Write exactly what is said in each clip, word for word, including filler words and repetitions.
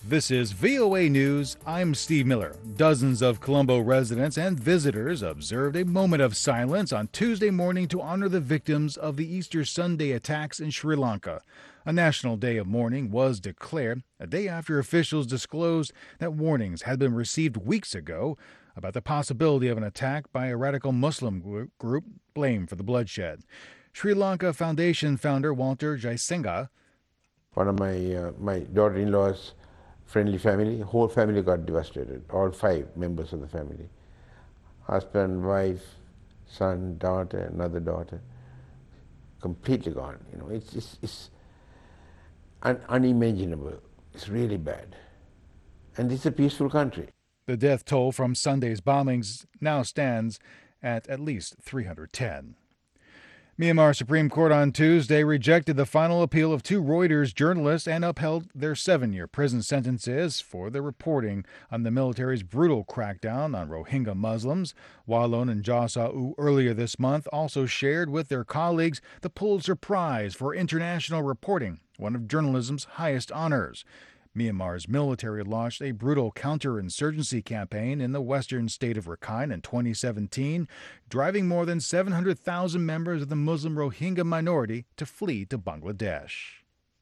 This is V O A News. I'm Steve Miller. Dozens of Colombo residents and visitors observed a moment of silence on Tuesday morning to honor the victims of the Easter Sunday attacks in Sri Lanka. A national day of mourning was declared a day after officials disclosed that warnings had been received weeks ago about the possibility of an attack by a radical Muslim group blamed for the bloodshed. Sri Lanka Foundation founder Walter Jaisenga. One of my, uh, my daughter-in-law's friendly family, whole family got devastated, all five members of the family. Husband, wife, son, daughter, another daughter, completely gone. You know, it's, it's, it's un unimaginable. It's really bad. And it's a peaceful country. The death toll from Sunday's bombings now stands at at least three hundred ten. Myanmar Supreme Court on Tuesday rejected the final appeal of two Reuters journalists and upheld their seven-year prison sentences for their reporting on the military's brutal crackdown on Rohingya Muslims. Walon and Josa U earlier this month also shared with their colleagues the Pulitzer Prize for International Reporting, one of journalism's highest honors. Myanmar's military launched a brutal counterinsurgency campaign in the western state of Rakhine in twenty seventeen, driving more than seven hundred thousand members of the Muslim Rohingya minority to flee to Bangladesh.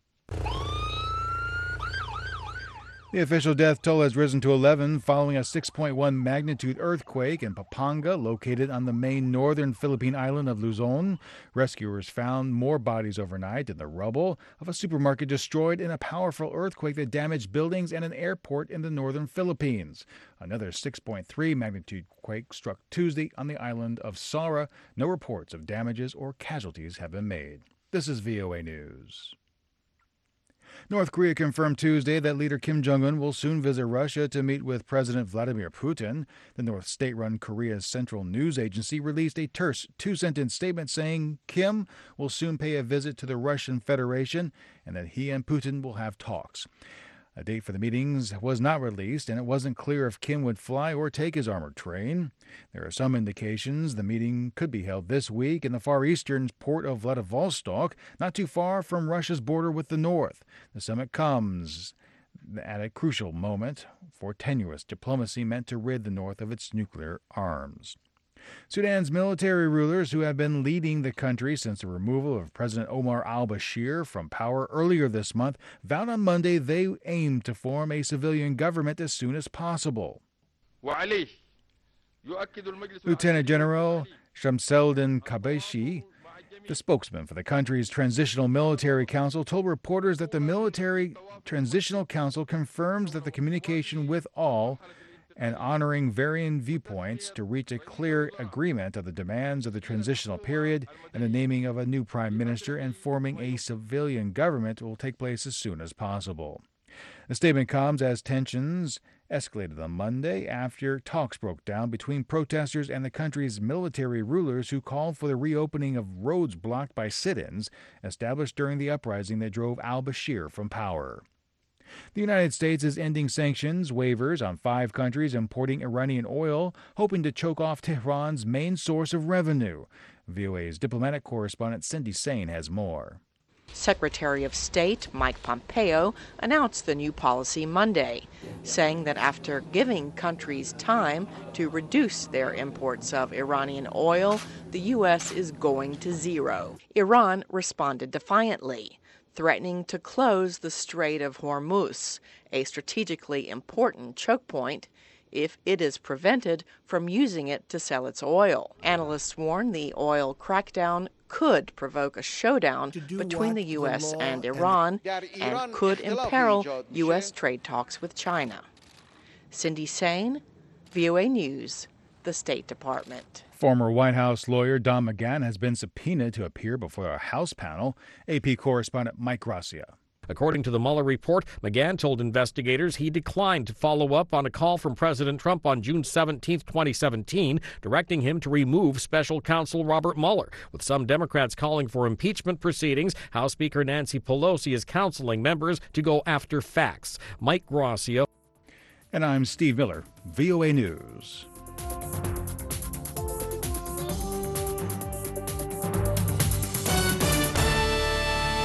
The official death toll has risen to eleven following a six point one magnitude earthquake in Pampanga, located on the main northern Philippine island of Luzon. Rescuers found more bodies overnight in the rubble of a supermarket destroyed in a powerful earthquake that damaged buildings and an airport in the northern Philippines. Another six point three magnitude quake struck Tuesday on the island of Sara. No reports of damages or casualties have been made. This is V O A News. North Korea confirmed Tuesday that leader Kim Jong-un will soon visit Russia to meet with President Vladimir Putin. The North state-run Korea's central news agency released a terse two-sentence statement saying Kim will soon pay a visit to the Russian Federation and that he and Putin will have talks. A date for the meetings was not released, and it wasn't clear if Kim would fly or take his armored train. There are some indications the meeting could be held this week in the far eastern port of Vladivostok, not too far from Russia's border with the north. The summit comes at a crucial moment for tenuous diplomacy meant to rid the north of its nuclear arms. Sudan's military rulers, who have been leading the country since the removal of President Omar al-Bashir from power earlier this month, vowed on Monday they aim to form a civilian government as soon as possible. Lieutenant General Shamseldin Kabeshi, the spokesman for the country's Transitional Military Council, told reporters that the Military Transitional Council confirms that the communication with all and honoring varying viewpoints to reach a clear agreement of the demands of the transitional period and the naming of a new prime minister and forming a civilian government will take place as soon as possible. The statement comes as tensions escalated on Monday after talks broke down between protesters and the country's military rulers who called for the reopening of roads blocked by sit-ins established during the uprising that drove al-Bashir from power. The United States is ending sanctions waivers on five countries importing Iranian oil, hoping to choke off Tehran's main source of revenue. V O A's diplomatic correspondent Cindy Sain has more. Secretary of State Mike Pompeo announced the new policy Monday, saying that after giving countries time to reduce their imports of Iranian oil, the U S is going to zero. Iran responded defiantly, threatening to close the Strait of Hormuz, a strategically important choke point, if it is prevented from using it to sell its oil. Analysts warn the oil crackdown could provoke a showdown between the U S and Iran and could imperil U S trade talks with China. Cindy Sain, V O A News, the State Department. Former White House lawyer Don McGahn has been subpoenaed to appear before a House panel. A P correspondent Mike Gracia. According to the Mueller report, McGahn told investigators he declined to follow up on a call from President Trump on June seventeenth, twenty seventeen, directing him to remove special counsel Robert Mueller. With some Democrats calling for impeachment proceedings, House Speaker Nancy Pelosi is counseling members to go after facts. Mike Gracia. And I'm Steve Miller, V O A News.